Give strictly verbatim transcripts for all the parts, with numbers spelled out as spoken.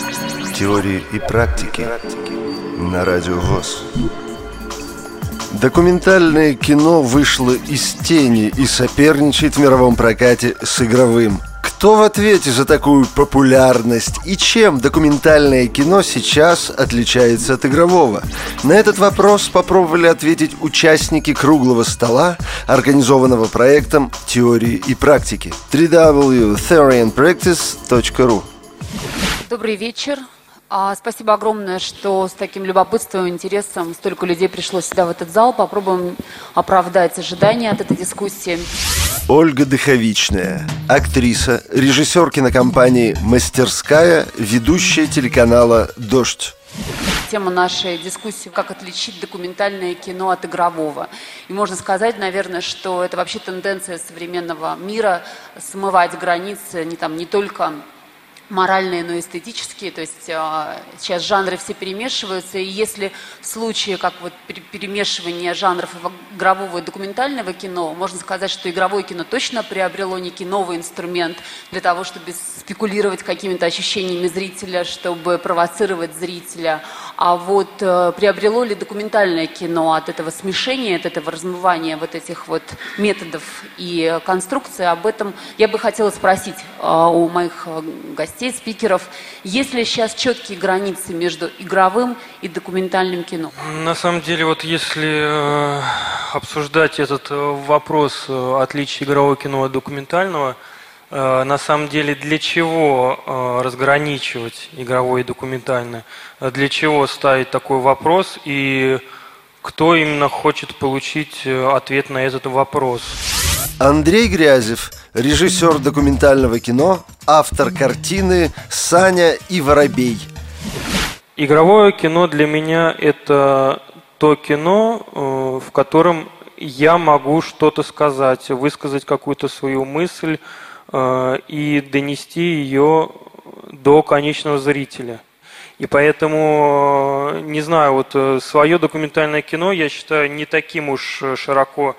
Теории и практики на Радио ВОС. Документальное кино вышло из тени и соперничает в мировом прокате с игровым. Кто в ответе за такую популярность и чем документальное кино сейчас отличается от игрового? На этот вопрос попробовали ответить участники круглого стола, организованного проектом «Теории и практики» дабл ю дабл ю дабл ю точка theory and practice точка ру. Добрый вечер. Спасибо огромное, что с таким любопытством и интересом столько людей пришло сюда, в этот зал. Попробуем оправдать ожидания от этой дискуссии. Ольга Дыховичная, актриса, режиссер кинокомпании «Мастерская», ведущая телеканала «Дождь». Тема нашей дискуссии – как отличить документальное кино от игрового. И можно сказать, наверное, что это вообще тенденция современного мира смывать границы не, там, не только моральные, но и эстетические, то есть э, сейчас жанры все перемешиваются, и если в случае, как вот перемешивания жанров игрового и документального кино, можно сказать, что игровое кино точно приобрело некий новый инструмент для того, чтобы спекулировать какими-то ощущениями зрителя, чтобы провоцировать зрителя, а вот э, приобрело ли документальное кино от этого смешения, от этого размывания вот этих вот методов и конструкций, об этом я бы хотела спросить э, у моих гостей, спикеров, есть ли сейчас четкие границы между игровым и документальным кино? На самом деле, вот если э, обсуждать этот вопрос э, отличия игрового кино от документального, э, на самом деле для чего э, разграничивать игровое и документальное? Для чего ставить такой вопрос и кто именно хочет получить ответ на этот вопрос? Андрей Грязев, режиссер документального кино, автор картины «Саня и Воробей». Игровое кино для меня – это то кино, в котором я могу что-то сказать, высказать какую-то свою мысль и донести ее до конечного зрителя. И поэтому, не знаю, вот свое документальное кино я считаю не таким уж широко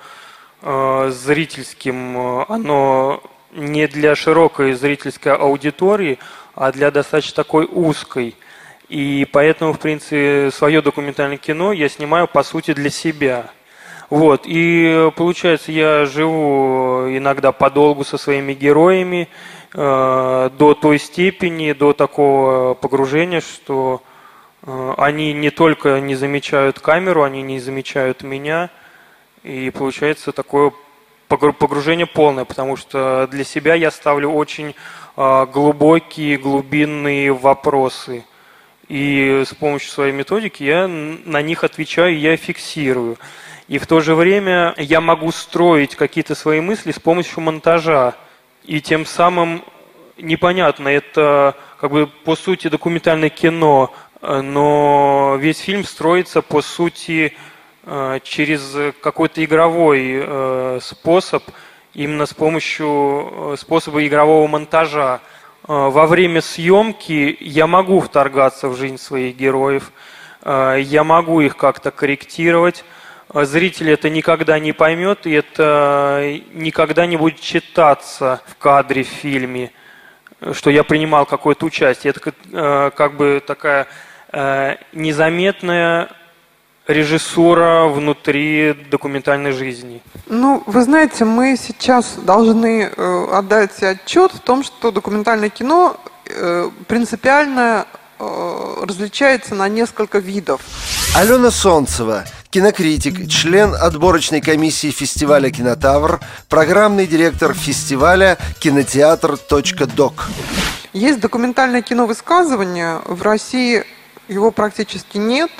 зрительским, оно не для широкой зрительской аудитории, а для достаточно такой узкой. И поэтому, в принципе, свое документальное кино я снимаю, по сути, для себя. Вот. И получается, я живу иногда подолгу со своими героями, э, до той степени, до такого погружения, что э, они не только не замечают камеру, они не замечают меня. И получается такое погружение полное, потому что для себя я ставлю очень глубокие, глубинные вопросы. И с помощью своей методики я на них отвечаю, я фиксирую. И в то же время я могу строить какие-то свои мысли с помощью монтажа. И тем самым непонятно, это как бы по сути документальное кино, но весь фильм строится по сути через какой-то игровой э, способ, именно с помощью способа игрового монтажа. Э, во время съемки я могу вторгаться в жизнь своих героев, э, я могу их как-то корректировать. Зритель это никогда не поймет, и это никогда не будет читаться в кадре, в фильме, что я принимал какое-то участие. Это э, как бы такая э, незаметная режиссура внутри документальной жизни. Ну, вы знаете, мы сейчас должны э, отдать себе отчет в том, что документальное кино э, принципиально э, различается на несколько видов. Алена Солнцева, кинокритик, член отборочной комиссии фестиваля «Кинотавр», программный директор фестиваля «Кинотеатр точка док». Есть документальное кино высказывания. В России его практически нет.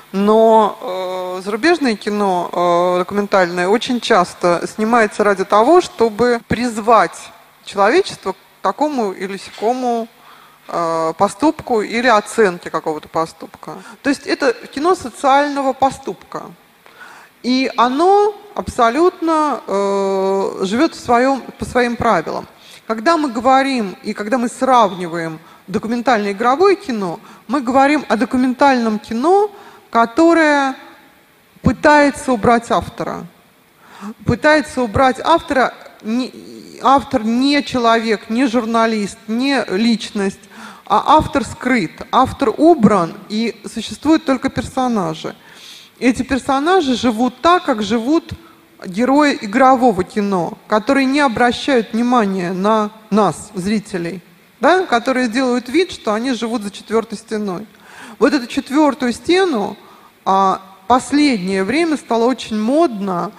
Но э, зарубежное кино э, документальное очень часто снимается ради того, чтобы призвать человечество к такому или сякому э, поступку или оценке какого-то поступка. То есть это кино социального поступка. И оно абсолютно э, живет в своем, по своим правилам. Когда мы говорим и когда мы сравниваем документальное и игровое кино, мы говорим о документальном кино, которая пытается убрать автора. Пытается убрать автора, не, автор не человек, не журналист, не личность, а автор скрыт, автор убран, и существуют только персонажи. Эти персонажи живут так, как живут герои игрового кино, которые не обращают внимания на нас, зрителей, да? Которые делают вид, что они живут за четвертой стеной. Вот эту четвертую стену а, последнее время стало очень модно,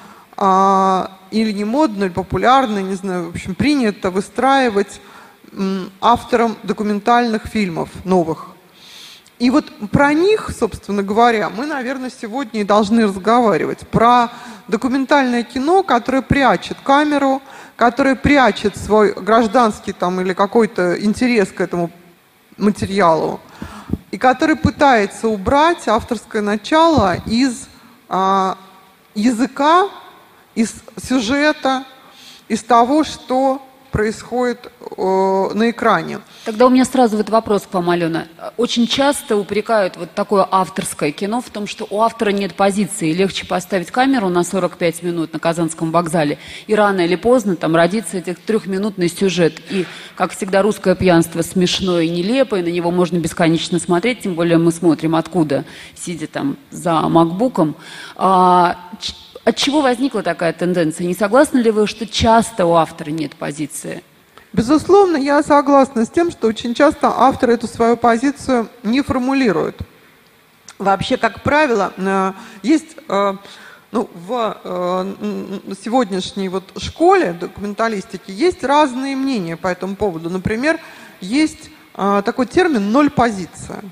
а, или не модно, или популярно, не знаю, в общем, принято выстраивать м, авторам документальных фильмов новых. И вот про них, собственно говоря, мы, наверное, сегодня и должны разговаривать. Про документальное кино, которое прячет камеру, которое прячет свой гражданский там, или какой-то интерес к этому материалу, и который пытается убрать авторское начало из а, языка, из сюжета, из того, что происходит э, на экране. Тогда у меня сразу вот вопрос к вам, Алена. Очень часто упрекают вот такое авторское кино в том, что у автора нет позиции. Легче поставить камеру на сорок пять минут на Казанском вокзале, и рано или поздно там родится этот трехминутный сюжет. И, как всегда, русское пьянство смешное и нелепое, на него можно бесконечно смотреть, тем более мы смотрим откуда, сидя там за макбуком. А, От чего возникла такая тенденция? Не согласны ли вы, что часто у автора нет позиции? Безусловно, я согласна с тем, что очень часто автор эту свою позицию не формулирует. Вообще, как правило, есть ну, в сегодняшней вот школе документалистики есть разные мнения по этому поводу. Например, есть такой термин «ноль позиция».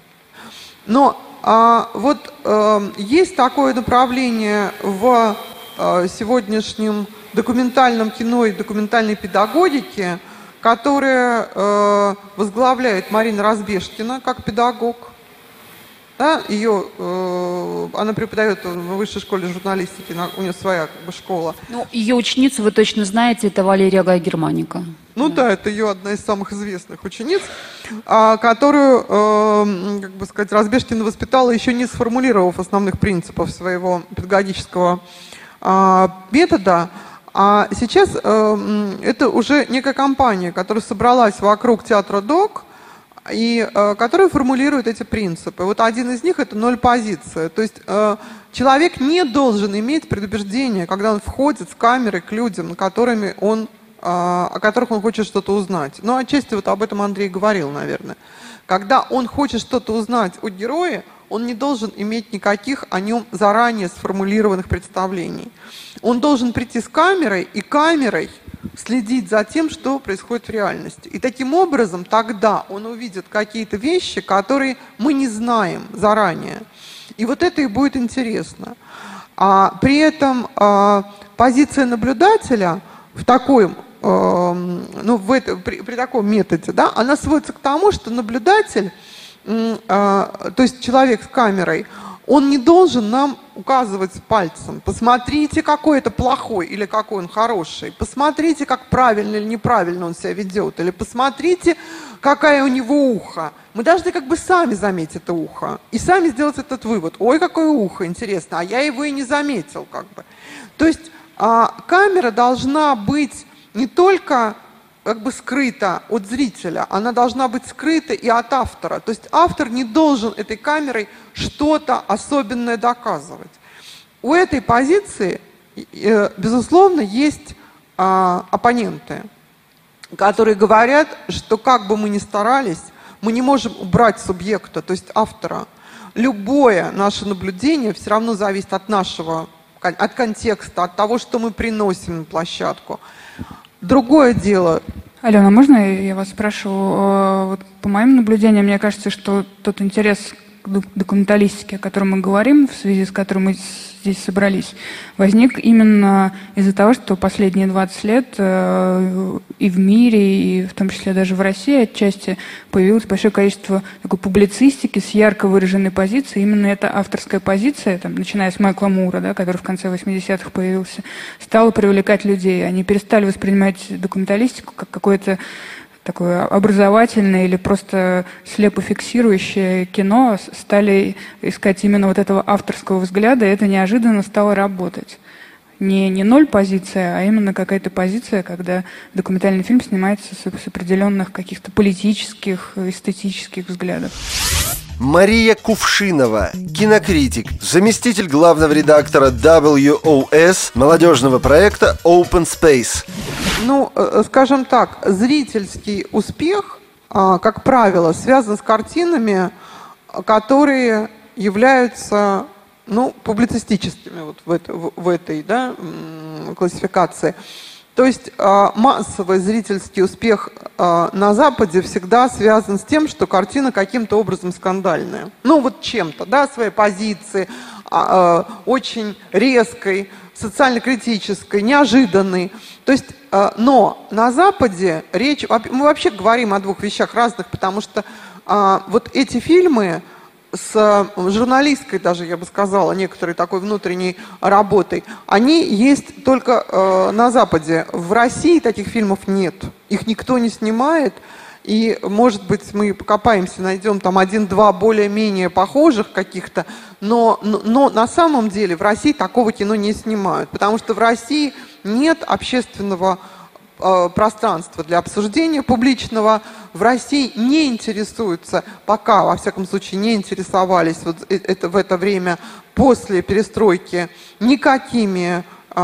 Но А, вот э, есть такое направление в э, сегодняшнем документальном кино и документальной педагогике, которое э, возглавляет Марина Разбежкина как педагог. Да, ее, э, она преподает в высшей школе журналистики, у нее своя как бы, школа. Ну, ее ученицу вы точно знаете, это Валерия Гай-Германика. Ну да. да, это ее одна из самых известных учениц, а, которую, э, как бы сказать, Разбежкина воспитала, еще не сформулировав основных принципов своего педагогического а, метода. А сейчас э, это уже некая компания, которая собралась вокруг театра ДОК, и э, которые формулируют эти принципы. Вот один из них — это ноль позиция. То есть э, человек не должен иметь предубеждения, когда он входит с камерой к людям, которыми он, э, о которых он хочет что-то узнать. Ну, отчасти вот об этом Андрей говорил, наверное. Когда он хочет что-то узнать о герое, он не должен иметь никаких о нем заранее сформулированных представлений. Он должен прийти с камерой и камерой следить за тем, что происходит в реальности. И таким образом тогда он увидит какие-то вещи, которые мы не знаем заранее. И вот это и будет интересно. А при этом а, позиция наблюдателя в такой, а, ну, в это, при, при таком методе, да, она сводится к тому, что наблюдатель, а, то есть человек с камерой, он не должен нам указывать пальцем. Посмотрите, какой это плохой или какой он хороший. Посмотрите, как правильно или неправильно он себя ведет. Или посмотрите, какая у него ухо. Мы должны как бы сами заметить это ухо. И сами сделать этот вывод. Ой, какое ухо, интересно. А я его и не заметил как бы. То есть а, камера должна быть не только как бы скрыта от зрителя, она должна быть скрыта и от автора. То есть автор не должен этой камерой что-то особенное доказывать. У этой позиции, безусловно, есть а, оппоненты, которые говорят, что как бы мы ни старались, мы не можем убрать субъекта, то есть автора. Любое наше наблюдение все равно зависит от нашего, от контекста, от того, что мы приносим на площадку. Другое дело. Алена, можно я вас спрошу? Вот по моим наблюдениям, мне кажется, что тот интерес к документалистике, о котором мы говорим, в связи с которым мы здесь собрались, возник именно из-за того, что последние двадцать лет э, и в мире, и в том числе даже в России отчасти появилось большое количество такой публицистики с ярко выраженной позицией. Именно эта авторская позиция, там, начиная с Майкла Мура, да, который в конце восьмидесятых появился, стала привлекать людей. Они перестали воспринимать документалистику как какое-то такое образовательное или просто слепо фиксирующее кино, стали искать именно вот этого авторского взгляда, и это неожиданно стало работать. не, не ноль позиция, а именно какая-то позиция, когда документальный фильм снимается с, с определенных каких-то политических, эстетических взглядов. Мария Кувшинова, кинокритик, заместитель главного редактора дабл ю о эс молодежного проекта Open Space. Ну, скажем так, зрительский успех, как правило, связан с картинами, которые являются, ну, публицистическими вот в, это, в этой, да, классификации. То есть э, массовый зрительский успех э, на Западе всегда связан с тем, что картина каким-то образом скандальная. Ну вот чем-то, да, своей позиции, э, очень резкой, социально-критической, неожиданной. То есть, э, но на Западе речь... Мы вообще говорим о двух вещах разных, потому что э, вот эти фильмы с журналистской даже, я бы сказала, некоторой такой внутренней работой, они есть только э, на Западе. В России таких фильмов нет. Их никто не снимает. И, может быть, мы покопаемся, найдем там один-два более-менее похожих каких-то, но, но, но на самом деле в России такого кино не снимают, потому что в России нет общественного э, пространства для обсуждения публичного. В России не интересуются, пока, во всяком случае, не интересовались вот это, в это время после перестройки никакими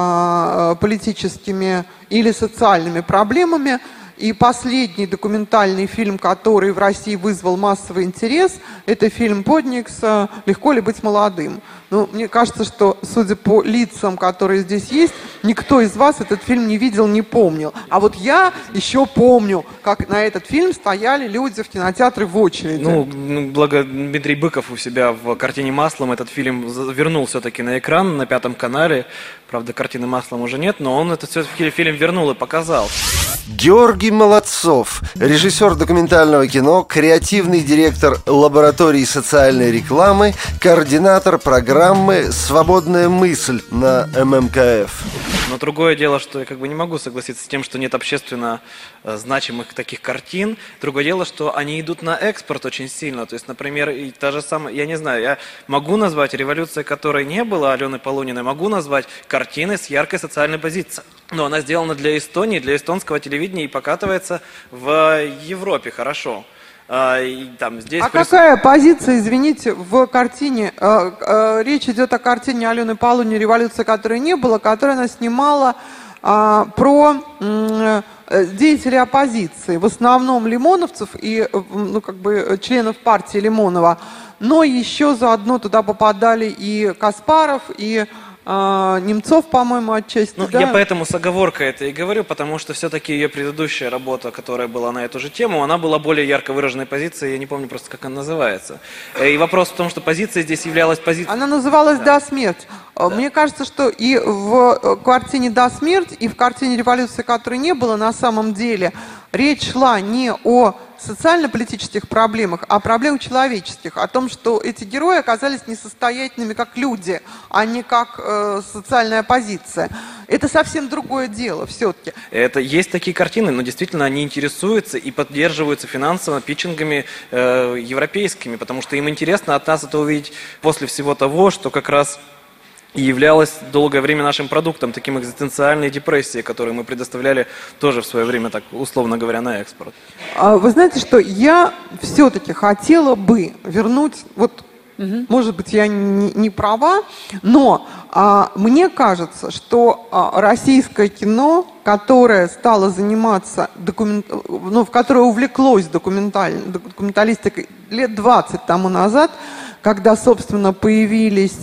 э, политическими или социальными проблемами. И последний документальный фильм, который в России вызвал массовый интерес, это фильм Подникса «Легко ли быть молодым?». Ну, мне кажется, что, судя по лицам, которые здесь есть, никто из вас этот фильм не видел, не помнил. А вот я еще помню, как на этот фильм стояли люди в кинотеатре в очереди. Ну, благо Дмитрий Быков у себя в «Картине маслом» этот фильм вернул все-таки на экран на Пятом канале. Правда, «Картины маслом» уже нет, но он этот все-таки фильм вернул и показал. Георгий Молодцов, режиссер документального кино, креативный директор лаборатории социальной рекламы, координатор программы «Свободная мысль» на эм эм ка эф. Но другое дело, что я как бы не могу согласиться с тем, что нет общественно э, значимых таких картин. Другое дело, что они идут на экспорт очень сильно. То есть, например, и та же самая, я не знаю, я могу назвать «Революция», которой не было, Алены Полуниной, могу назвать картины с яркой социальной позицией. Но она сделана для Эстонии, для эстонского телевидения и покатывается в Европе хорошо. А, и там, здесь а прис... какая позиция, извините, в картине? Э, э, речь идет о картине Алены Полуниной «Революция», которой не было, которую она снимала э, про э, деятелей оппозиции, в основном лимоновцев и ну, как бы членов партии Лимонова. Но еще заодно туда попадали и Каспаров, и А, Немцов, по-моему, отчасти, ну, да? Я поэтому с оговоркой это и говорю, потому что все-таки ее предыдущая работа, которая была на эту же тему, она была более ярко выраженной позицией, я не помню просто, как она называется. И вопрос в том, что позиция здесь являлась позицией... Она называлась «Да, смерть». Да. Мне кажется, что и в картине «Да, смерть», и в картине «Революции», которой не было, на самом деле речь шла не о социально-политических проблемах, а о проблемах человеческих, о том, что эти герои оказались несостоятельными как люди, а не как э, социальная оппозиция. Это совсем другое дело все-таки. Это есть такие картины, но действительно они интересуются и поддерживаются финансово питчингами э, европейскими, потому что им интересно от нас это увидеть после всего того, что как раз и являлось долгое время нашим продуктом, таким экзистенциальной депрессии, которую мы предоставляли тоже в свое время, так условно говоря, на экспорт. Вы знаете, что я все-таки хотела бы вернуть, вот, угу. может быть, я не, не права, но а, мне кажется, что а, российское кино, которое стало заниматься, документ, ну, в которое увлеклось документаль, документалистикой лет двадцать тому назад, когда, собственно, появились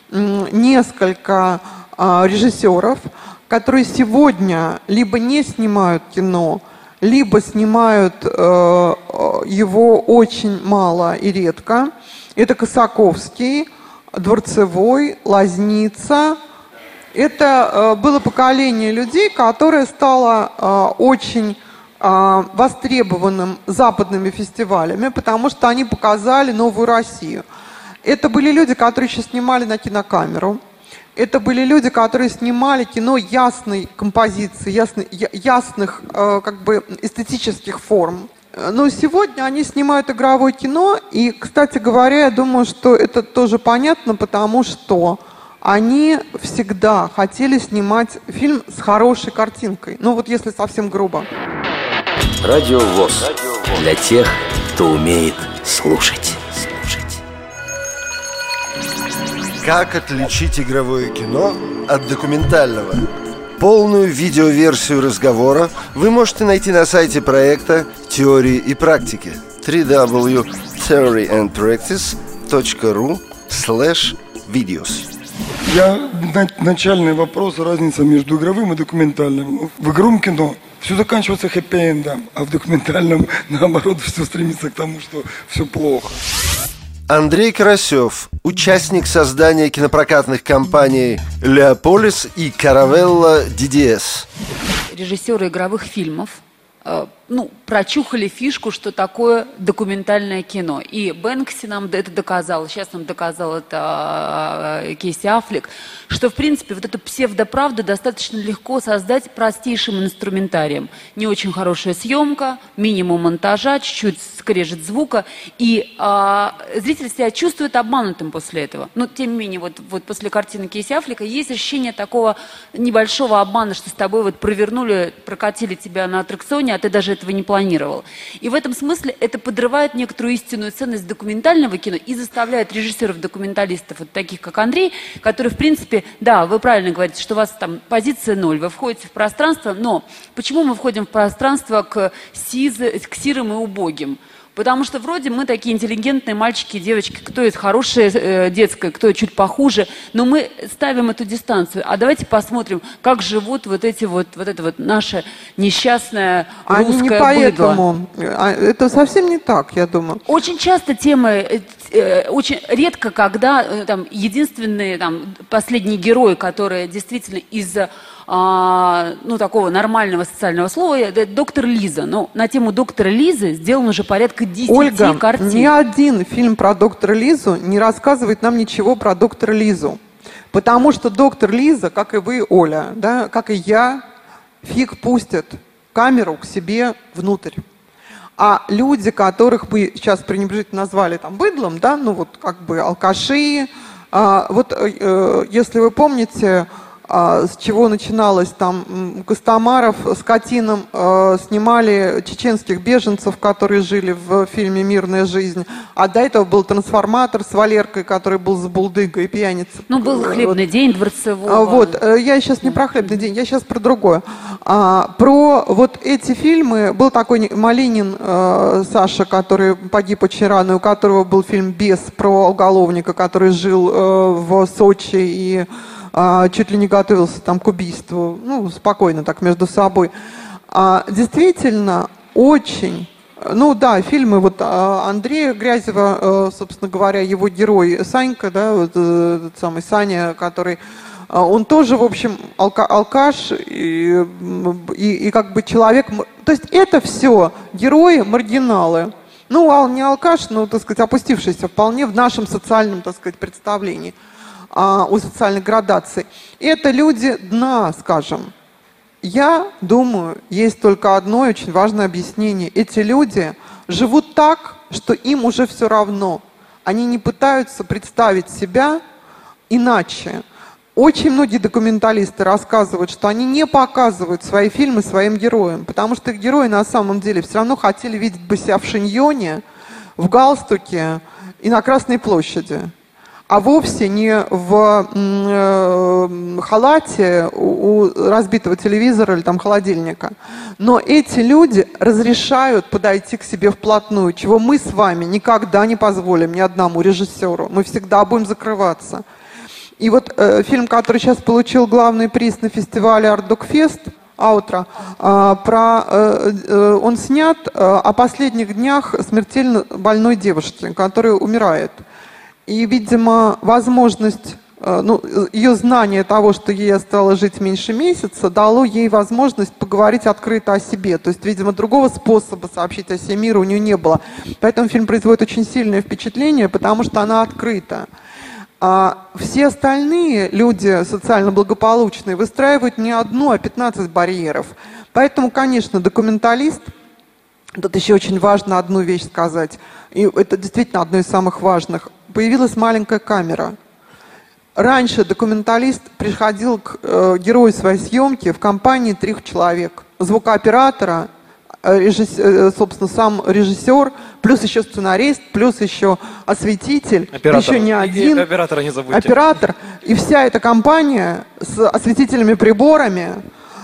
несколько э, режиссеров, которые сегодня либо не снимают кино, либо снимают э, его очень мало и редко. Это Косаковский, Дворцевой, Лазница. Это э, было поколение людей, которое стало э, очень э, востребованным западными фестивалями, потому что они показали новую Россию. Это были люди, которые еще снимали на кинокамеру. Это были люди, которые снимали кино ясной композиции, ясной, ясных э, как бы эстетических форм. Но сегодня они снимают игровое кино. И, кстати говоря, я думаю, что это тоже понятно, потому что они всегда хотели снимать фильм с хорошей картинкой. Ну вот если совсем грубо. Радио ВОС. Для тех, кто умеет слушать. Как отличить игровое кино от документального? Полную видеоверсию разговора вы можете найти на сайте проекта «Теории и практики» дабл ю дабл ю дабл ю точка theory and practice точка ру слэш видеос. Я начальный вопрос, разница между игровым и документальным. В игровом кино все заканчивается хэппи-эндом, а в документальном, наоборот, все стремится к тому, что все плохо. Андрей Карасев, участник создания кинопрокатных компаний «Леополис» и «Каравелла ди ди эс». Режиссеры игровых фильмов э, ну, прочухали фишку, что такое документальное кино. И Бэнкси нам это доказал, сейчас нам доказал это э, Кейси Аффлек, что, в принципе, вот эту псевдоправду достаточно легко создать простейшим инструментарием. Не очень хорошая съемка, минимум монтажа, чуть-чуть скрежет звука, и э, зритель себя чувствует обманутым после этого. Но, тем не менее, вот, вот после картины Кейси Аффлека есть ощущение такого небольшого обмана, что с тобой вот провернули, прокатили тебя на аттракционе, а ты даже этого не планировал. И в этом смысле это подрывает некоторую истинную ценность документального кино и заставляет режиссеров-документалистов, вот таких как Андрей, которые, в принципе, да, вы правильно говорите, что у вас там позиция ноль, вы входите в пространство, но почему мы входим в пространство к, сиз, к сирым и убогим? Потому что вроде мы такие интеллигентные мальчики и девочки, кто из хорошее э, детское, кто чуть похуже, но мы ставим эту дистанцию. А давайте посмотрим, как живут вот эти вот, вот это вот наше несчастное русское Они не быдло. поэтому. Это совсем не так, я думаю. Очень часто темы, э, э, очень редко, когда э, там единственные там последние герои, которые действительно из-за А, ну, такого нормального социального слова, это доктор Лиза. Но на тему доктора Лизы сделано уже порядка десяти Ольга, картин. ни один фильм про доктора Лизу не рассказывает нам ничего про доктора Лизу. Потому что доктор Лиза, как и вы, Оля, да, как и я, фиг пустят камеру к себе внутрь. А люди, которых мы сейчас пренебрежительно назвали там быдлом, да, ну вот как бы алкаши, а, вот э, если вы помните, а, с чего начиналось там Костомаров с Катином э, снимали чеченских беженцев, которые жили в фильме «Мирная жизнь», а до этого был «Трансформатор» с Валеркой, который был с булдыгой и пьяницей. Ну, был «Хлебный вот. день» Дворцевого. А, вот, я сейчас не про «Хлебный день», я сейчас про другое. А, про вот эти фильмы был такой Малинин э, Саша, который погиб очень рано, у которого был фильм «Бес» про уголовника, который жил э, в Сочи и а, чуть ли не готовился там к убийству, ну, спокойно так между собой. А, действительно, очень, ну да, фильмы вот а, Андрея Грязева, а, собственно говоря, его герой Санька, да, вот этот самый Саня, который, а, он тоже, в общем, алка, алкаш и, и, и как бы человек, то есть это все герои, маргиналы. Ну, а он не алкаш, но, так сказать, опустившийся вполне в нашем социальном, так сказать, представлении о социальной градации. Это люди дна, скажем. Я думаю, есть только одно очень важное объяснение. Эти люди живут так, что им уже все равно. Они не пытаются представить себя иначе. Очень многие документалисты рассказывают, что они не показывают свои фильмы своим героям, потому что их герои на самом деле все равно хотели видеть бы себя в шиньоне, в галстуке и на Красной площади, а вовсе не в э, халате у, у разбитого телевизора или там холодильника. Но эти люди разрешают подойти к себе вплотную, чего мы с вами никогда не позволим ни одному режиссеру. Мы всегда будем закрываться. И вот э, фильм, который сейчас получил главный приз на фестивале «Артдокфест», «Аутро», э, про, э, э, он снят э, о последних днях смертельно больной девушки, которая умирает. И, видимо, возможность, ну, ее знание того, что ей осталось жить меньше месяца, дало ей возможность поговорить открыто о себе. То есть, видимо, другого способа сообщить о себе миру у нее не было. Поэтому фильм производит очень сильное впечатление, потому что она открыта. А все остальные люди социально благополучные выстраивают не одну, а пятнадцать барьеров. Поэтому, конечно, документалист, тут еще очень важно одну вещь сказать, и это действительно одно из самых важных. Появилась маленькая камера. раньше документалист приходил к э, герою своей съемки в компании трех человек. Звукооператора, режиссер, собственно, сам режиссер, плюс еще сценарист, плюс еще осветитель, оператор. еще не один. И оператора не забудьте. Оператор. И вся эта компания с осветительными приборами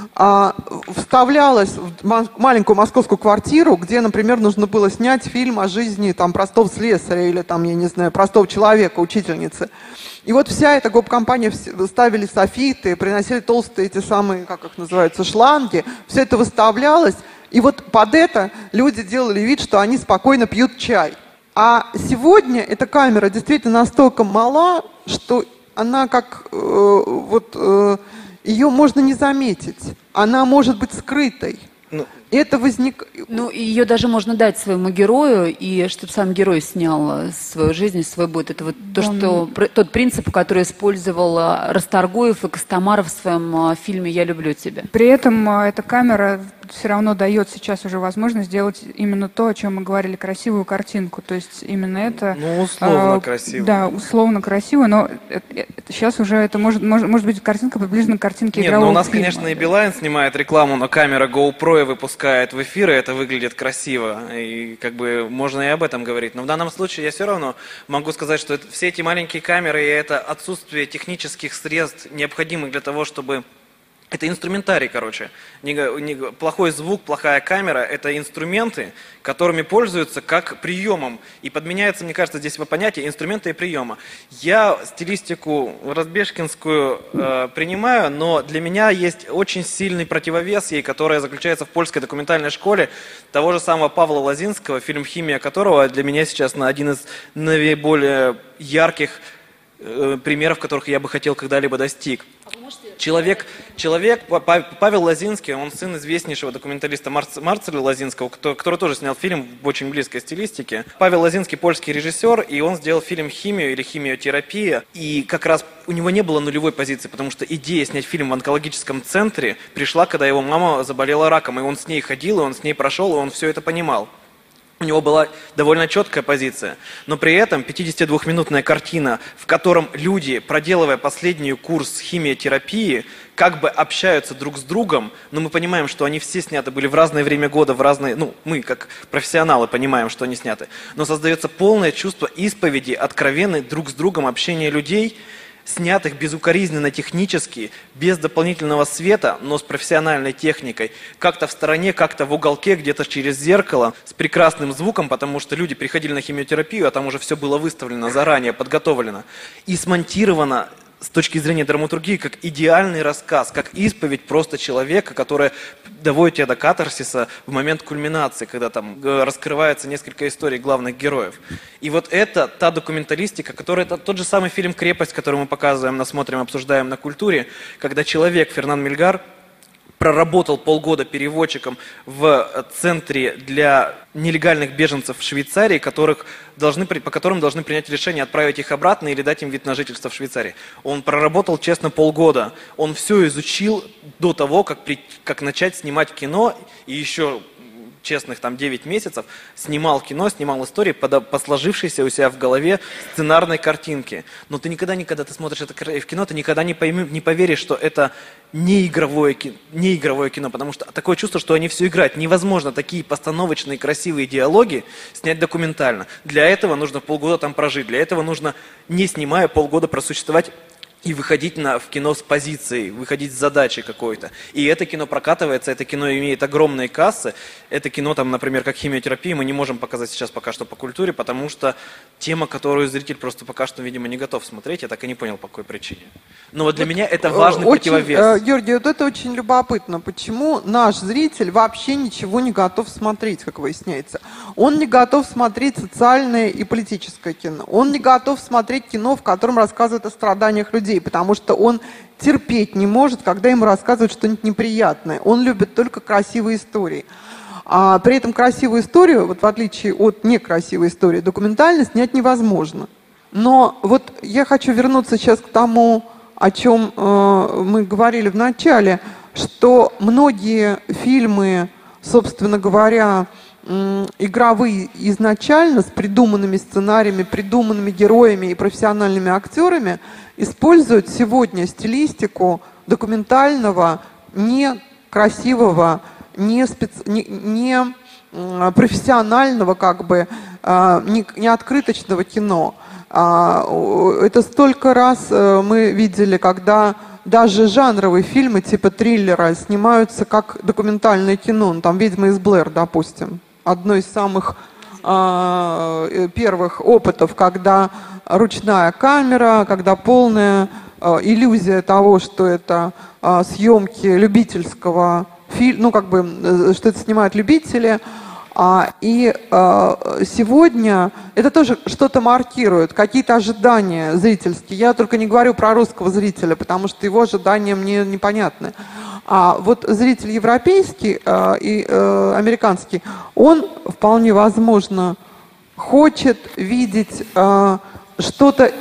а, вставлялась в маленькую московскую квартиру, где, например, нужно было снять фильм о жизни там, простого слесаря или, там, я не знаю, простого человека, учительницы. И вот вся эта гоп-компания ставили софиты, приносили толстые эти самые, как их называются, шланги. Все это выставлялось. И вот под это люди делали вид, что они спокойно пьют чай. А сегодня эта камера действительно настолько мала, что она как... Э, вот э, ее можно не заметить. Она может быть скрытой. Ну, это возник... Ну, и ее даже можно дать своему герою, и чтобы сам герой снял свою жизнь, свой быт. Это вот то, что, тот принцип, который использовал Расторгуев и Костомаров в своем фильме «Я люблю тебя». При этом эта камера все равно дает сейчас уже возможность сделать именно то, о чем мы говорили, красивую картинку. То есть именно это... Ну, условно э, красиво. Да, условно красиво, но это, это, сейчас уже это может, может, может быть картинка приближена к картинке Нет, игрового ну у нас, фильма. конечно, и Билайн снимает рекламу, но камера GoPro и выпускает в эфир, и это выглядит красиво. И как бы можно и об этом говорить. Но в данном случае я все равно могу сказать, что это, все эти маленькие камеры и это отсутствие технических средств, необходимых для того, чтобы... Это инструментарий, короче. Не, не, плохой звук, плохая камера – это инструменты, которыми пользуются как приемом. И подменяется, мне кажется, здесь понятие инструмента и приема. Я стилистику разбежкинскую э, принимаю, но для меня есть очень сильный противовес ей, которая заключается в польской документальной школе того же самого Павла Лозинского, фильм «Химия» которого для меня сейчас один из наиболее ярких э, примеров, которых я бы хотел когда-либо достиг. Человек, человек, Павел Лозинский, он сын известнейшего документалиста Марцеля Лозинского, который тоже снял фильм в очень близкой стилистике. Павел Лозинский польский режиссер, и он сделал фильм «Химию» или «Химиотерапия». И как раз у него не было нулевой позиции, потому что идея снять фильм в онкологическом центре пришла, когда его мама заболела раком, и он с ней ходил, и он с ней прошел, и он все это понимал. У него была довольно четкая позиция, но при этом пятидесятидвухминутная картина, в котором люди, проделывая последний курс химиотерапии, как бы общаются друг с другом, но мы понимаем, что они все сняты были в разное время года, в разные, ну, мы как профессионалы понимаем, что они сняты, но создается полное чувство исповеди, откровенной друг с другом общения людей, снятых безукоризненно технически, без дополнительного света, но с профессиональной техникой, как-то в стороне, как-то в уголке, где-то через зеркало, с прекрасным звуком, потому что люди приходили на химиотерапию, а там уже все было выставлено заранее, подготовлено, и смонтировано с точки зрения драматургии как идеальный рассказ, как исповедь просто человека, которая доводит тебя до катарсиса в момент кульминации, когда там раскрывается несколько историй главных героев. И вот это та документалистика, которая, это тот же самый фильм «Крепость», который мы показываем, насмотрим, обсуждаем на культуре, когда человек, Фернан Мельгар, проработал полгода переводчиком в центре для нелегальных беженцев в Швейцарии, которых должны, по которым должны принять решение, отправить их обратно или дать им вид на жительство в Швейцарии. Он проработал, честно, полгода. Он все изучил до того, как, при, как начать снимать кино, и еще честных там девять месяцев снимал кино, снимал истории по, по сложившейся у себя в голове сценарной картинке. Но ты никогда, никогда ты смотришь это в кино, ты никогда не, пойми, не поверишь, что это не игровое, не игровое кино, потому что такое чувство, что они все играют. Невозможно такие постановочные красивые диалоги снять документально. Для этого нужно полгода там прожить, для этого нужно, не снимая, полгода просуществовать и выходить на, в кино с позицией, выходить с задачей какой-то. И это кино прокатывается, это кино имеет огромные кассы. Это кино, там, например, как «Химиотерапия», мы не можем показать сейчас пока что по культуре, потому что тема, которую зритель просто пока что, видимо, не готов смотреть. Я так и не понял, по какой причине. Но вот для вот меня это важный очень, противовес. Георгий, вот это очень любопытно. Почему наш зритель вообще ничего не готов смотреть, как выясняется? Он не готов смотреть социальное и политическое кино. Он не готов смотреть кино, в котором рассказывают о страданиях людей, потому что он терпеть не может, когда ему рассказывают что-нибудь неприятное. Он любит только красивые истории. А при этом красивую историю, вот в отличие от некрасивой истории, документально снять невозможно. Но вот я хочу вернуться сейчас к тому, о чем э, мы говорили в начале, что многие фильмы, собственно говоря, м, игровые изначально, с придуманными сценариями, придуманными героями и профессиональными актерами, используют сегодня стилистику документального, некрасивого, не, специ... не, не м, профессионального, как бы, а, не, не открыточного кино. А, это столько раз а, мы видели, когда даже жанровые фильмы типа триллера снимаются как документальное кино. Ну, там «Ведьма из Блэр», допустим. Одно из самых а, первых опытов, когда ручная камера, когда полная а, иллюзия того, что это а, съемки любительского фильма, ну как бы, что это снимают любители. А, и а, сегодня это тоже что-то маркирует, какие-то ожидания зрительские. Я только не говорю про русского зрителя, потому что его ожидания мне непонятны. А вот зритель европейский а, и а, американский, он вполне возможно хочет видеть а, что-то,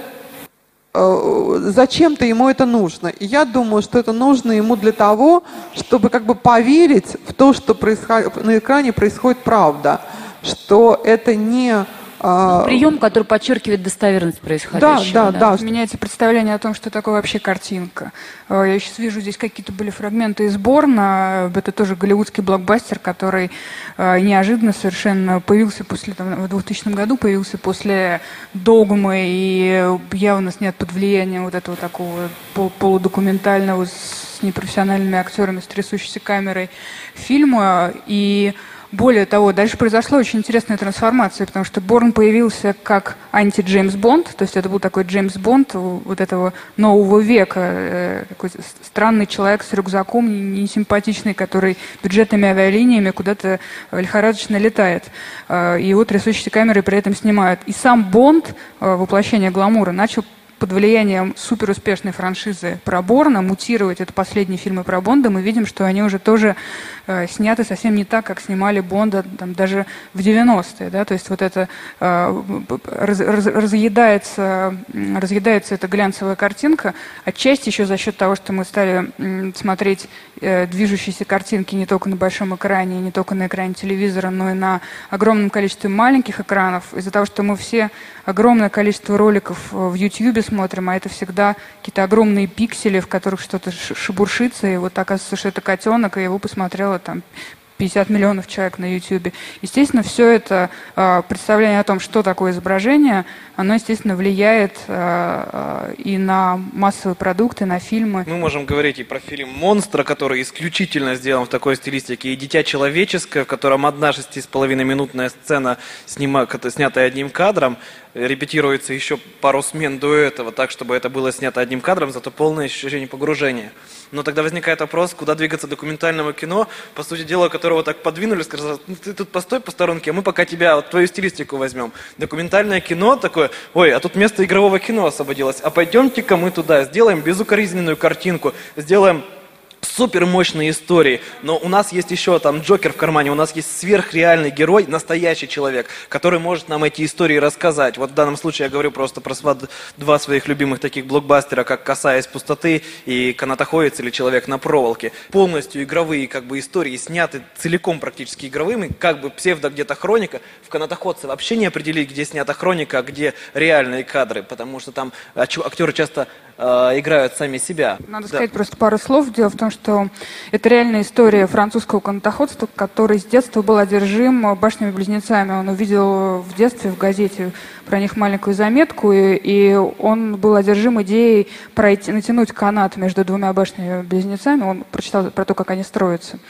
а, зачем-то ему это нужно. И я думаю, что это нужно ему для того, чтобы как бы поверить в то, что происход... на экране происходит правда, что это не... Прием, который подчеркивает достоверность происходящего. Да, да, да. Меняется представление о том, что такое вообще картинка. Я сейчас вижу, здесь какие-то были фрагменты из Борна. Это тоже голливудский блокбастер, который неожиданно совершенно появился после, там, в двухтысячном году, появился после «Догмы», и явно снят под влиянием вот этого такого полудокументального с непрофессиональными актерами, с трясущейся камерой фильма. И более того, дальше произошла очень интересная трансформация, потому что Борн появился как анти-Джеймс Бонд, то есть это был такой Джеймс Бонд вот этого нового века, такой странный человек с рюкзаком, несимпатичный, который бюджетными авиалиниями куда-то лихорадочно летает. И его трясущейся камерой при этом снимают. И сам Бонд, воплощение гламура, начал под влиянием суперуспешной франшизы про Борна мутировать. Это последние фильмы про Бонда. Мы видим, что они уже тоже э, сняты совсем не так, как снимали Бонда там, даже в девяностые. Да? То есть вот это э, раз, раз, разъедается, разъедается эта глянцевая картинка, отчасти еще за счет того, что мы стали м, смотреть э, движущиеся картинки не только на большом экране, не только на экране телевизора, но и на огромном количестве маленьких экранов. Из-за того, что мы все огромное количество роликов в YouTube смотрим, а это всегда какие-то огромные пиксели, в которых что-то шебуршится, и вот оказывается, что это котенок, и его посмотрело там пятьдесят миллионов человек на YouTube. Естественно, все это э, представление о том, что такое изображение, оно, естественно, влияет э, э, и на массовые продукты, на фильмы. Мы можем говорить и про фильм «Монстра», который исключительно сделан в такой стилистике, и «Дитя человеческое», в котором одна шести с половиной минутная сцена, снима, снятая одним кадром, репетируется еще пару смен до этого, так, чтобы это было снято одним кадром, зато полное ощущение погружения. Но тогда возникает вопрос, куда двигаться документальному кино, по сути дела, которого так подвинули, сказали, ну, ты тут постой по сторонке, а мы пока тебя, вот, твою стилистику возьмем. Документальное кино такое, ой, а тут место игрового кино освободилось, а пойдемте-ка мы туда, сделаем безукоризненную картинку, сделаем супер мощные истории, но у нас есть еще там Джокер в кармане, у нас есть сверхреальный герой, настоящий человек, который может нам эти истории рассказать. Вот в данном случае я говорю просто про два своих любимых таких блокбастера, как «Коса из пустоты» и «Канатоходец» или «Человек на проволоке». Полностью игровые как бы истории сняты целиком практически игровыми, как бы псевдо где-то хроника. В «Канатоходце» вообще не определить, где снята хроника, а где реальные кадры, потому что там актеры часто э, играют сами себя. Надо да. сказать просто пару слов. Дело в том, что это реальная история французского канатоходства, который с детства был одержим башнями-близнецами. Он увидел в детстве в газете про них маленькую заметку, и, и он был одержим идеей пройти, натянуть канат между двумя башнями-близнецами. Он прочитал про то, как они строятся.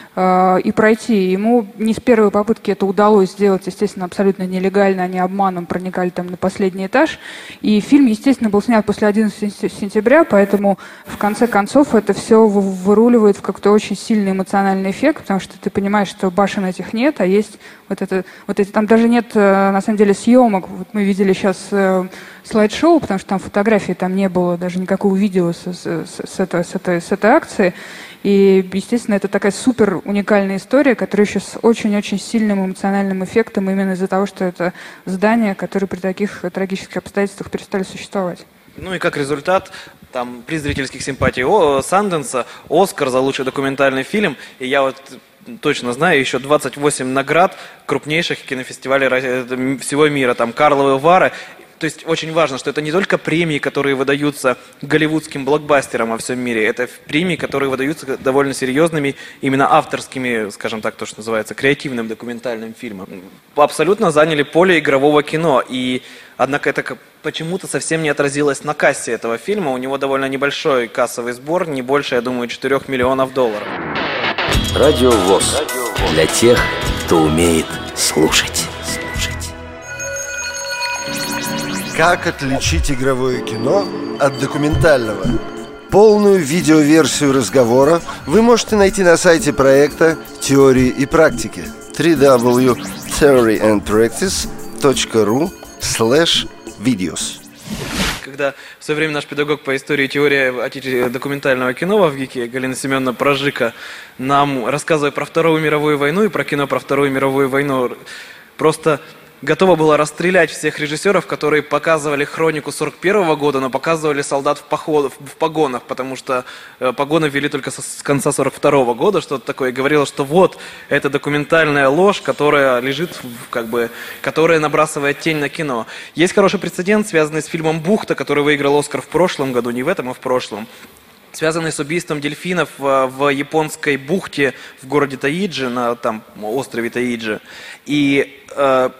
И пройти. Ему не с первой попытки это удалось сделать, естественно, абсолютно нелегально, они обманом проникали там на последний этаж. И фильм, естественно, был снят после одиннадцатого сентября, поэтому в конце концов это все выруливает в какой-то очень сильный эмоциональный эффект, потому что ты понимаешь, что башен этих нет, а есть вот это, вот эти, там даже нет на самом деле съемок. Вот мы видели сейчас слайд-шоу, потому что там фотографий там не было, даже никакого видео с, с, с, этой, с, этой, с этой акции. И, естественно, это такая супер уникальная история, которая еще с очень-очень сильным эмоциональным эффектом, именно из-за того, что это здания, которые при таких трагических обстоятельствах перестали существовать. Ну и как результат, там, приз зрительских симпатий О, Санденса, Оскар за лучший документальный фильм. И я вот точно знаю, еще двадцать восемь наград крупнейших кинофестивалей всего мира, там Карловы Вары. То есть очень важно, что это не только премии, которые выдаются голливудским блокбастерам во всем мире, это премии, которые выдаются довольно серьезными, именно авторскими, скажем так, то, что называется, креативным документальным фильмом. Абсолютно заняли поле игрового кино, и однако это почему-то совсем не отразилось на кассе этого фильма. У него довольно небольшой кассовый сбор, не больше, я думаю, четырёх миллионов долларов. Радио ВОС. Для тех, кто умеет слушать. Как отличить игровое кино от документального? Полную видеоверсию разговора вы можете найти на сайте проекта «Теории и практики» дабл ю дабл ю дабл ю точка theory and practice точка ру слэш видеос. Когда в свое время наш педагог по истории и теории документального кино в ВГИКе Галина Семеновна Прожика нам, рассказывая про Вторую мировую войну и про кино про Вторую мировую войну, просто готова была расстрелять всех режиссеров, которые показывали хронику сорок первого года, но показывали солдат в, поход, в погонах, потому что э, погоны ввели только со, с конца сорок второго года, что-то такое, и говорила, что вот, это документальная ложь, которая лежит, в, как бы, которая набрасывает тень на кино. Есть хороший прецедент, связанный с фильмом «Бухта», который выиграл «Оскар» в прошлом году, не в этом, а в прошлом, связанный с убийством дельфинов в, в японской бухте в городе Таиджи, на там, острове Таиджи. И э,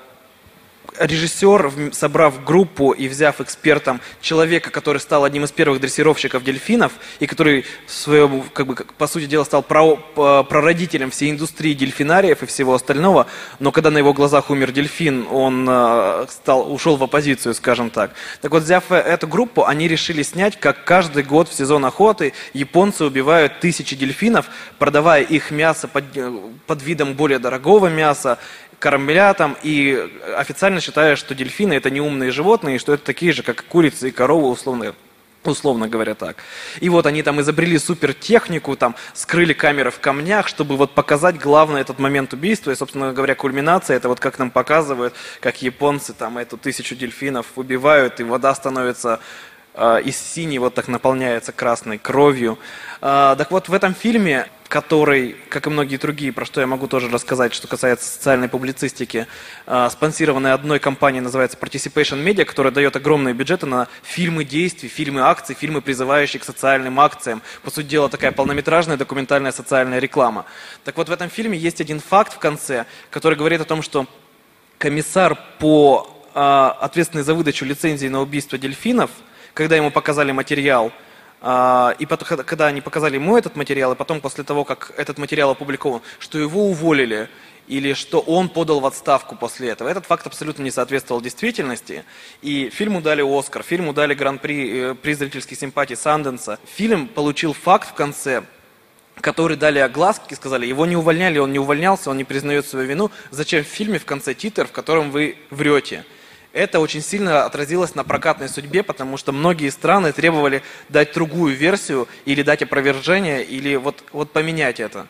режиссер, собрав группу и взяв экспертом человека, который стал одним из первых дрессировщиков дельфинов, и который, в своем, как бы, по сути дела, стал прародителем всей индустрии дельфинариев и всего остального, но когда на его глазах умер дельфин, он стал, ушел в оппозицию, скажем так. Так вот, взяв эту группу, они решили снять, как каждый год в сезон охоты японцы убивают тысячи дельфинов, продавая их мясо под, под видом более дорогого мяса, кормля там, и официально считая, что дельфины это не умные животные, что это такие же, как и курицы и коровы, условно, условно говоря так. И вот они там изобрели супертехнику, там скрыли камеры в камнях, чтобы вот показать главный этот момент убийства, и, собственно говоря, кульминация, это вот как нам показывают, как японцы там эту тысячу дельфинов убивают, и вода становится э, из синей, вот так наполняется красной кровью. Э, так вот, в этом фильме, который, как и многие другие, про что я могу тоже рассказать, что касается социальной публицистики, э, спонсированной одной компанией, называется Participation Media, которая дает огромные бюджеты на фильмы действий, фильмы акций, фильмы, призывающие к социальным акциям. По сути дела, такая полнометражная документальная социальная реклама. Так вот, в этом фильме есть один факт в конце, который говорит о том, что комиссар по э, ответственный за выдачу лицензии на убийство дельфинов, когда ему показали материал, и потом, когда они показали ему этот материал, и потом после того, как этот материал опубликован, что его уволили, или что он подал в отставку после этого. Этот факт абсолютно не соответствовал действительности. И фильму дали Оскар, фильму дали гран-при, приз зрительских симпатий Санденса. Фильм получил факт в конце, который дали огласки и сказали, его не увольняли, он не увольнялся, он не признает свою вину. Зачем в фильме в конце титр, в котором вы врете? Это очень сильно отразилось на прокатной судьбе, потому что многие страны требовали дать другую версию, или дать опровержение, или вот, вот поменять это.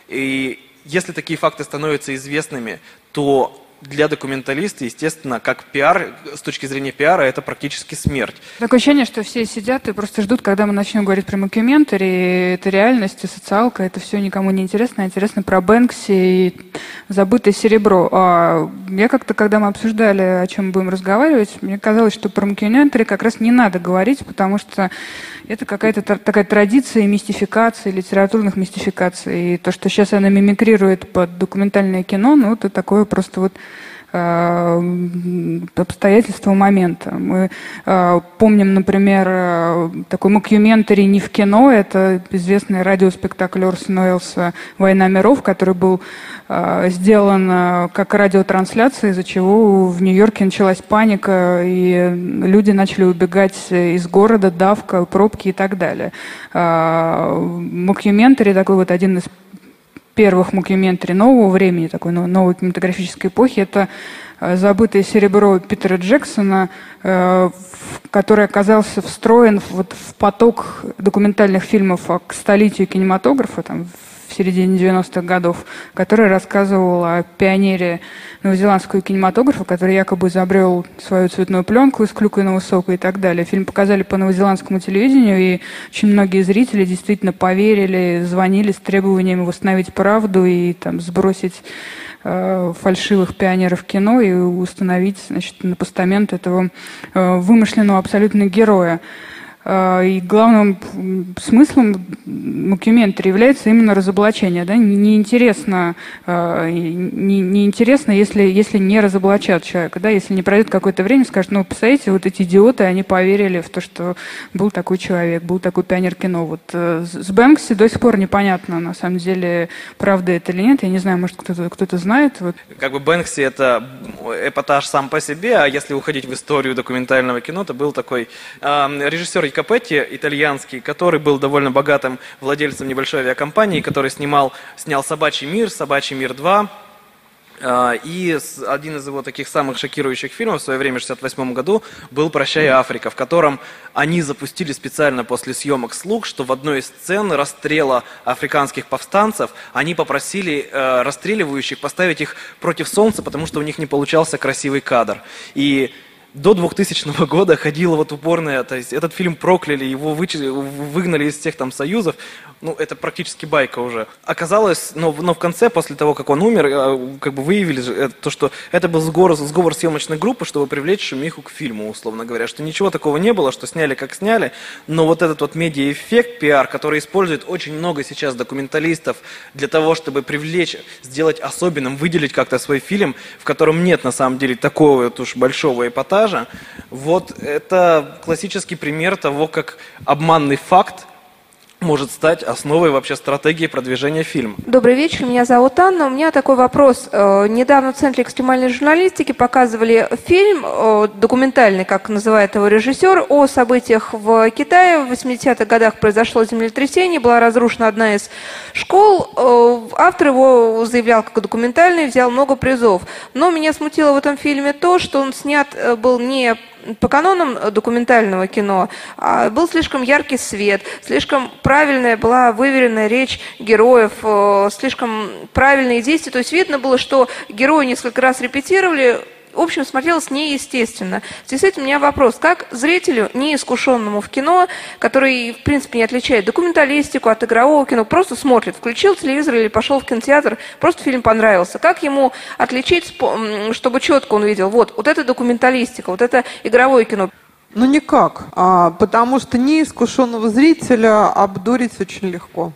И если такие факты становятся известными, то для документалиста, естественно, как пиар, с точки зрения пиара, это практически смерть. Такое ощущение, что все сидят и просто ждут, когда мы начнем говорить про мокюментари, это реальность, и социалка, это все никому не интересно, а интересно про Бэнкси и забытое серебро. А я как-то, когда мы обсуждали, о чем мы будем разговаривать, мне казалось, что про мокюментари как раз не надо говорить, потому что это какая-то такая традиция мистификации, литературных мистификаций. И то, что сейчас она мимикрирует под документальное кино, ну, это такое просто вот обстоятельства момента. Мы э, помним, например, э, такой мокюментари не в кино, это известный радиоспектакль Орсона Уэллса «Война миров», который был э, сделан э, как радиотрансляция, из-за чего в Нью-Йорке началась паника, и люди начали убегать из города, давка, пробки и так далее. Э, мокюментари такой вот один из первых мокюментари нового времени, такой новой кинематографической эпохи, это «Забытое серебро» Питера Джексона, который оказался встроен вот в поток документальных фильмов к столетию кинематографа, там, в середине девяностых годов, который рассказывал о пионере новозеландского кинематографа, который якобы изобрел свою цветную пленку из клюквенного сока и так далее. Фильм показали по новозеландскому телевидению, и очень многие зрители действительно поверили, звонили с требованием восстановить правду и там сбросить э, фальшивых пионеров кино и установить, значит, на постамент этого э, вымышленного абсолютно героя. И главным смыслом мокюментари является именно разоблачение. Да? Неинтересно, не, неинтересно если, если не разоблачат человека. Да? Если не пройдет какое-то время, скажут, ну, представляете, вот эти идиоты, они поверили в то, что был такой человек, был такой пионер кино. Вот с Бэнкси до сих пор непонятно, на самом деле, правда это или нет. Я не знаю, может, кто-то, кто-то знает. Вот. Как бы Бэнкси — это эпатаж сам по себе, а если уходить в историю документального кино, то был такой э, режиссер Капетти, итальянский, который был довольно богатым владельцем небольшой авиакомпании, который снимал, снял «Собачий мир», «Собачий мир два». И один из его таких самых шокирующих фильмов в свое время, в шестьдесят восьмом году, был «Прощай, Африка», в котором они запустили специально после съемок слух, что в одной из сцен расстрела африканских повстанцев они попросили э, расстреливающих поставить их против солнца, потому что у них не получался красивый кадр. И до двухтысячного года ходила вот упорная, то есть этот фильм прокляли, его вычи, выгнали из всех там союзов, ну это практически байка уже. Оказалось, но, но в конце, после того, как он умер, как бы выявили то, что это был сговор, сговор съемочной группы, чтобы привлечь шумиху к фильму, условно говоря, что ничего такого не было, что сняли как сняли, но вот этот вот медиаэффект, пиар, который использует очень много сейчас документалистов для того, чтобы привлечь, сделать особенным, выделить как-то свой фильм, в котором нет на самом деле такого вот уж большого эпатажа. Вот это классический пример того, как обманный факт может стать основой вообще стратегии продвижения фильма. Добрый вечер, меня зовут Анна. У меня такой вопрос. Недавно в Центре экстремальной журналистики показывали фильм документальный, как называет его режиссер, о событиях в Китае. В восьмидесятых годах произошло землетрясение, была разрушена одна из школ. Автор его заявлял как документальный, взял много призов. Но меня смутило в этом фильме то, что он снят был не по канонам документального кино, а был слишком яркий свет, слишком правильная была выверенная речь героев, слишком правильные действия. То есть видно было, что герои несколько раз репетировали. В общем, смотрелось неестественно. В связи с этим у меня вопрос. Как зрителю, неискушенному в кино, который, в принципе, не отличает документалистику от игрового кино, просто смотрит, включил телевизор или пошел в кинотеатр, просто фильм понравился. Как ему отличить, чтобы четко он видел, вот, вот это документалистика, вот это игровое кино? Ну, никак. А, потому что неискушенного зрителя обдурить очень легко.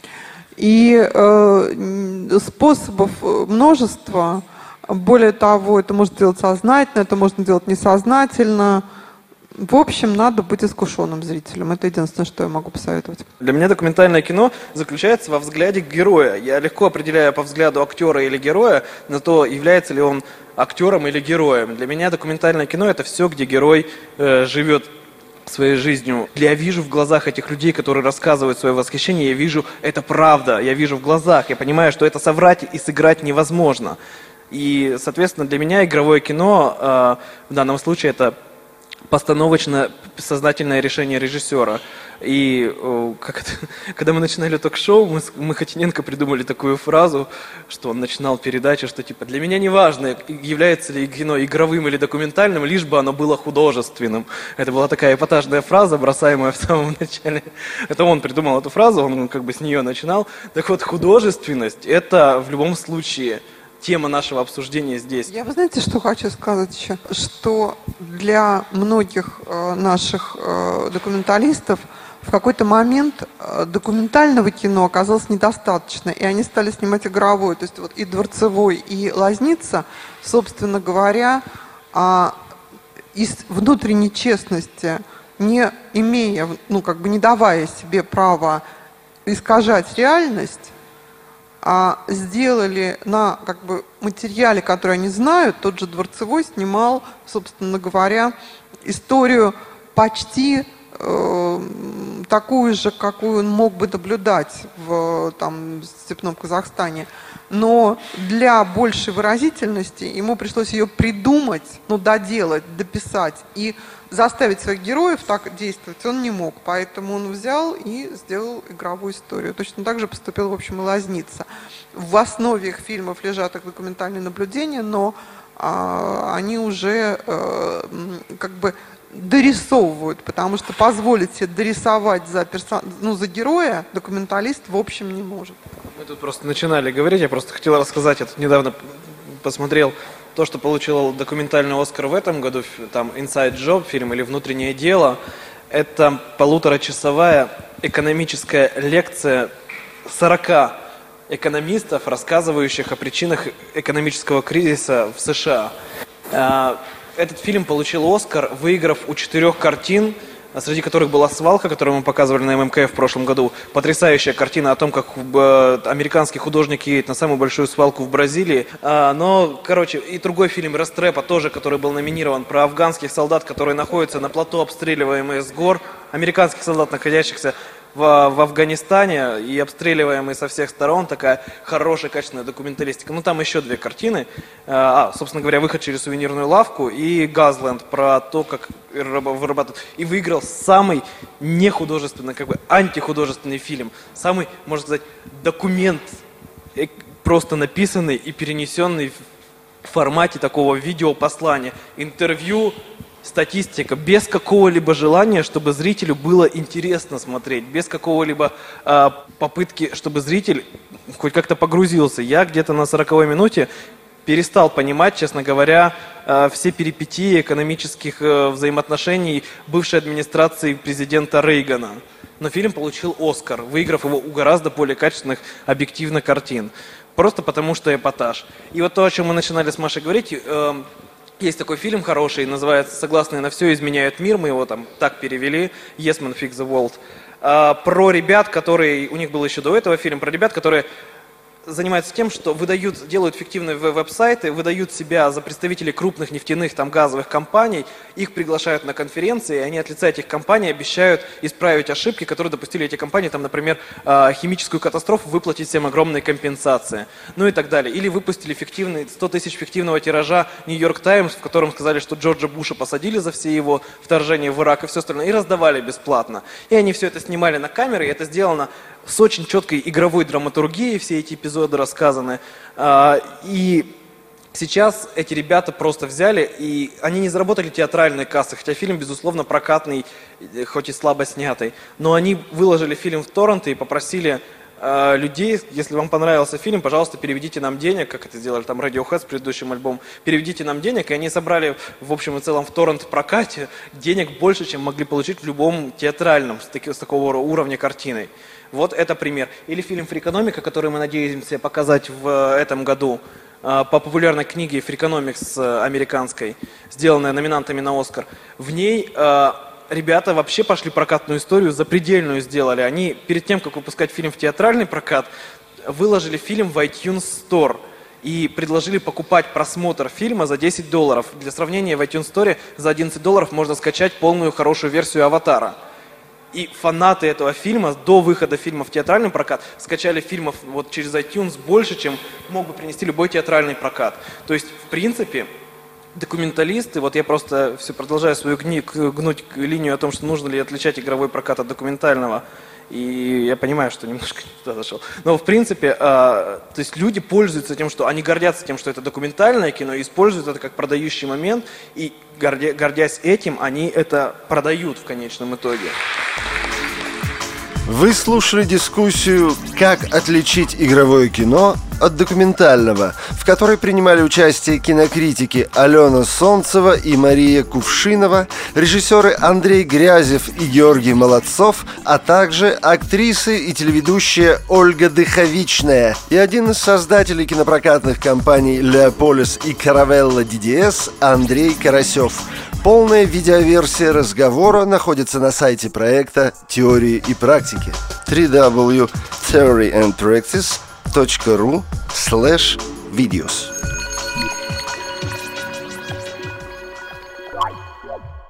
И э, способов множество. Более того, это можно делать сознательно, это можно делать несознательно. В общем, надо быть искушенным зрителем. Это единственное, что я могу посоветовать. Для меня документальное кино заключается во взгляде героя. Я легко определяю по взгляду актера или героя на то, является ли он актером или героем. Для меня документальное кино — это все, где герой э, живет своей жизнью. Я вижу в глазах этих людей, которые рассказывают свое восхищение, я вижу, это правда, я вижу в глазах, я понимаю, что это соврать и сыграть невозможно. И, соответственно, для меня игровое кино э, в данном случае это постановочно-сознательное решение режиссера. И э, как это, когда мы начинали ток-шоу, мы с мы Хотиненко придумали такую фразу, что он начинал передачу, что типа для меня не важно, является ли кино игровым или документальным, лишь бы оно было художественным. Это была такая эпатажная фраза, бросаемая в самом начале. Это он придумал эту фразу, он как бы с нее начинал. Так вот, художественность — это в любом случае тема нашего обсуждения здесь. Я, вы знаете, что хочу сказать еще? Что для многих э, наших э, документалистов в какой-то момент э, документального кино оказалось недостаточно, и они стали снимать игровое. То есть вот и Дворцевой, и Лазница, собственно говоря, э, из внутренней честности, не имея, ну как бы не давая себе права искажать реальность, а сделали на как бы материале, который они знают. Тот же Дворцевой снимал, собственно говоря, историю почти э, такую же, какую он мог бы наблюдать в там, степном Казахстане. Но для большей выразительности ему пришлось ее придумать, ну, доделать, дописать. И заставить своих героев так действовать он не мог. Поэтому он взял и сделал игровую историю. Точно так же поступил, в общем, и Лозница. В основе их фильмов лежат их документальные наблюдения, но а, они уже а, как бы дорисовывают, потому что позволить себе дорисовать за, персон... ну, за героя документалист в общем не может. Мы тут просто начинали говорить, я просто хотел рассказать, я тут недавно посмотрел то, что получил документальный Оскар в этом году, там «Inside Job» фильм или «Внутреннее дело». Это полуторачасовая экономическая лекция сорока экономистов, рассказывающих о причинах экономического кризиса в США. Этот фильм получил Оскар, выиграв у четырех картин, среди которых была «Свалка», которую мы показывали на эм эм ка эф в прошлом году. Потрясающая картина о том, как американский художник едет на самую большую свалку в Бразилии. Но, короче, и другой фильм «Рестрэпа» тоже, который был номинирован, про афганских солдат, которые находятся на плато, обстреливаемые с гор. Американских солдат, находящихся в, в Афганистане и обстреливаемые со всех сторон. Такая хорошая, качественная документалистика. Ну, там еще две картины. А, собственно говоря, «Выход через сувенирную лавку» и «Газленд», про то, как вырабатывают. И выиграл самый нехудожественный, как бы антихудожественный фильм. Самый, можно сказать, документ, просто написанный и перенесенный в формате такого видеопослания. Интервью, статистика, без какого-либо желания, чтобы зрителю было интересно смотреть, без какого-либо э, попытки, чтобы зритель хоть как-то погрузился. Я где-то на сороковой минуте перестал понимать, честно говоря, э, все перипетии экономических э, взаимоотношений бывшей администрации президента Рейгана. Но фильм получил Оскар, выиграв его у гораздо более качественных, объективно картин. Просто потому, что эпатаж. И вот то, о чем мы начинали с Машей говорить... Э, Есть такой фильм хороший, называется «Согласные на все изменяют мир», мы его там так перевели, «Yes Man Fix the World», про ребят, которые, у них был еще до этого фильм, про ребят, которые занимаются тем, что выдают, делают фиктивные веб-сайты, выдают себя за представителей крупных нефтяных, там, газовых компаний, их приглашают на конференции, и они от лица этих компаний обещают исправить ошибки, которые допустили эти компании, там, например, химическую катастрофу, выплатить всем огромные компенсации, ну и так далее. Или выпустили фиктивный, сто тысяч фиктивного тиража «Нью-Йорк Таймс», в котором сказали, что Джорджа Буша посадили за все его вторжения в Ирак и все остальное, и раздавали бесплатно. И они все это снимали на камеры, и это сделано с очень четкой игровой драматургией, все эти эпизоды рассказаны. И сейчас эти ребята просто взяли, и они не заработали театральные кассы, хотя фильм, безусловно, прокатный, хоть и слабо снятый. Но они выложили фильм в торренты и попросили людей, если вам понравился фильм, пожалуйста, переведите нам денег, как это сделали там Radiohead с предыдущим альбомом, переведите нам денег, и они собрали в общем и целом в торрент-прокате денег больше, чем могли получить в любом театральном с, таки, с такого уровня картиной. Вот это пример. Или фильм «Фрикономика», который мы надеемся показать в этом году, по популярной книге «Фрикономикс» американской, сделанная номинантами на «Оскар». В ней ребята вообще пошли прокатную историю, запредельную сделали. Они перед тем, как выпускать фильм в театральный прокат, выложили фильм в iTunes Store и предложили покупать просмотр фильма за десять долларов. Для сравнения, в iTunes Store за одиннадцать долларов можно скачать полную хорошую версию «Аватара». И фанаты этого фильма до выхода фильма в театральный прокат скачали фильмов вот через iTunes больше, чем мог бы принести любой театральный прокат. То есть, в принципе, документалисты, вот я просто все продолжаю свою гни, гнуть линию о том, что нужно ли отличать игровой прокат от документального. И я понимаю, что немножко не туда зашел. Но в принципе, э, то есть люди пользуются тем, что они гордятся тем, что это документальное кино, и используют это как продающий момент, и гордя, гордясь этим, они это продают в конечном итоге. Вы слушали дискуссию «Как отличить игровое кино от документального», в которой принимали участие кинокритики Алена Солнцева и Мария Кувшинова, режиссеры Андрей Грязев и Георгий Молодцов, а также актрисы и телеведущая Ольга Дыховичная и один из создателей кинопрокатных компаний «Леополис» и «Каравелла ди ди эс» Андрей Карасев. Полная видеоверсия разговора находится на сайте проекта «Теории и практики» дабл ю дабл ю дабл ю точка theory and practice точка ру слэш видеос.